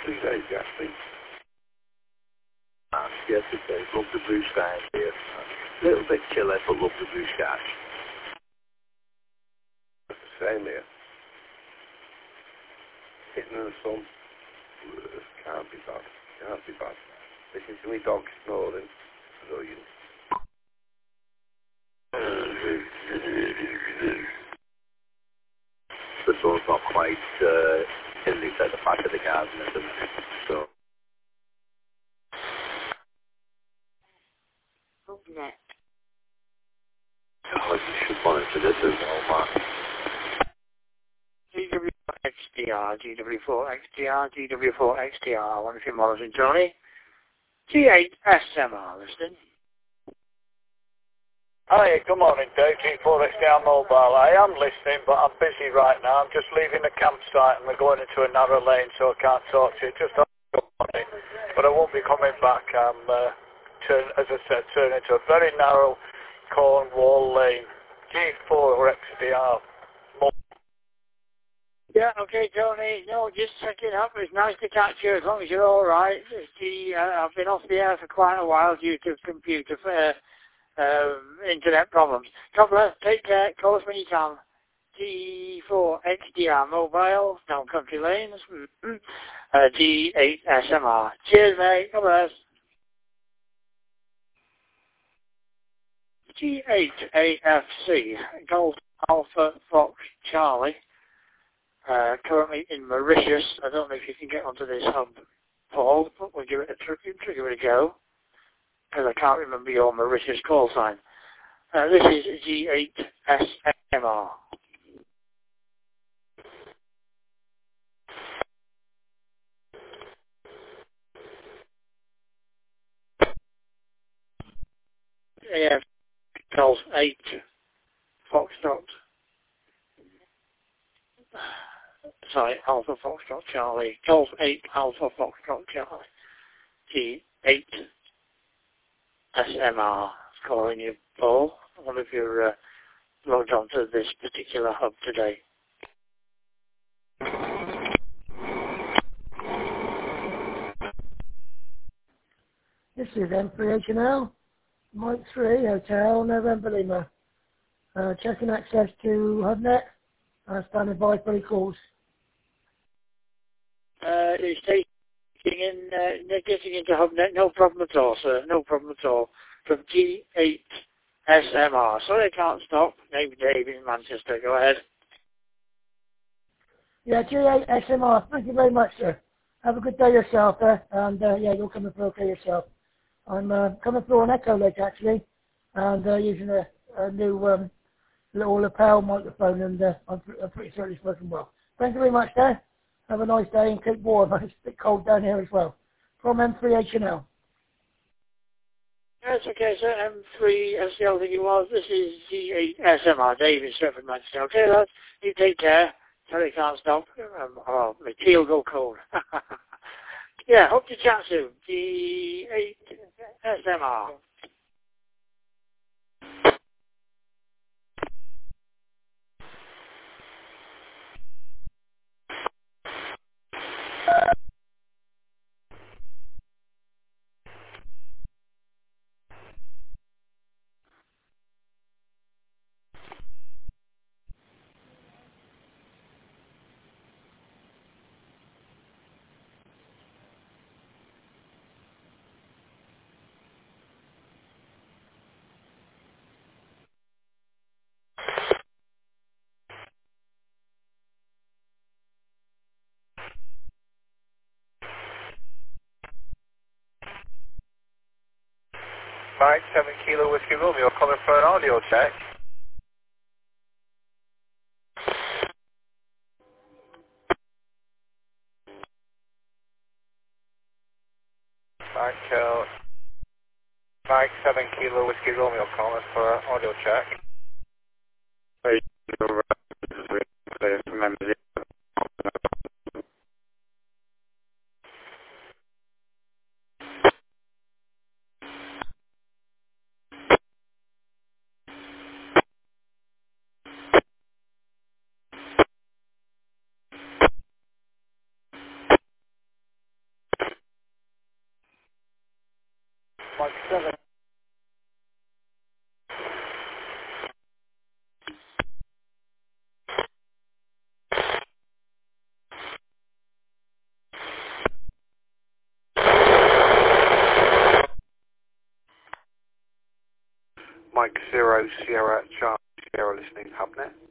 These days, Gatsby. Yes, it is. Love the blue skies here. A little bit chilly, but love the blue skies. It's the same here. Sitting in the sun. Can't be bad. Can't be bad. Listen to me dog snoring. Brilliant. The sun's not quite chilly at the back of the garden at the minute, so. Hubnet. Oh, you should monitor this as well, man. GW4XDR, GW4XDR, GW4XDR, one of your models in Johnny. G8SMR, listening. Hi, good morning, Dave. G4XDR Mobile. I am listening, but I'm busy right now. I'm just leaving the campsite and we're going into a narrow lane, so I can't talk to you. Just have a good morning. But I won't be coming back. I'm, as I said, turning into a very narrow corn wall lane. G4XDR. Yeah, okay, Tony. No, just checking up. It's nice to catch you as long as you're all right. I've been off the air for quite a while due to computer internet problems. God bless. Take care. Call us when you can. G4XDR Mobile, down country lanes. G8SMR. Cheers, mate. God bless. G8AFC, Golf Alpha Fox Charlie. Currently in Mauritius. I don't know if you can get onto this hub, Paul, but we'll give it a go, because I can't remember your Mauritius call sign. This is G8SMR. AF Golf 8 Foxtrot. Sorry, Alpha Foxtrot Charlie. Golf 8 Alpha Foxtrot Charlie. G8 SMR is calling you, Paul. I wonder if you're logged onto this particular hub today. This is M3HNL, Mike 3, Hotel, November Lima. Checking access to HubNet. Standing by for any calls. It's getting into HubNet, no problem at all, sir, no problem at all. From G8 SMR. Sorry I can't stop. Name Dave in Manchester, go ahead. Yeah, G8 SMR, thank you very much, sir. Have a good day yourself, and yeah, you're coming through okay yourself. I'm coming through an Echo Lake, actually, and using a new little lapel microphone, and I'm pretty certain it's working well. Thank you very much, there. Have a nice day and keep warm. It's a bit cold down here as well. From M3HNL. That's okay, sir. M3, that's the other thing it was. This is G8SMR, David Stratford, Manchester. Okay, lads, you take care. Sorry I can't stop. Oh, my tea will go cold. Yeah, hope to chat soon. G8SMR. Mike 7 Kilo Whiskey Romeo, coming for an audio check. Mike 7 Kilo Whiskey Romeo, calling for an audio check. 7. Mike 0 Sierra Charlie Sierra listening, Hubnet.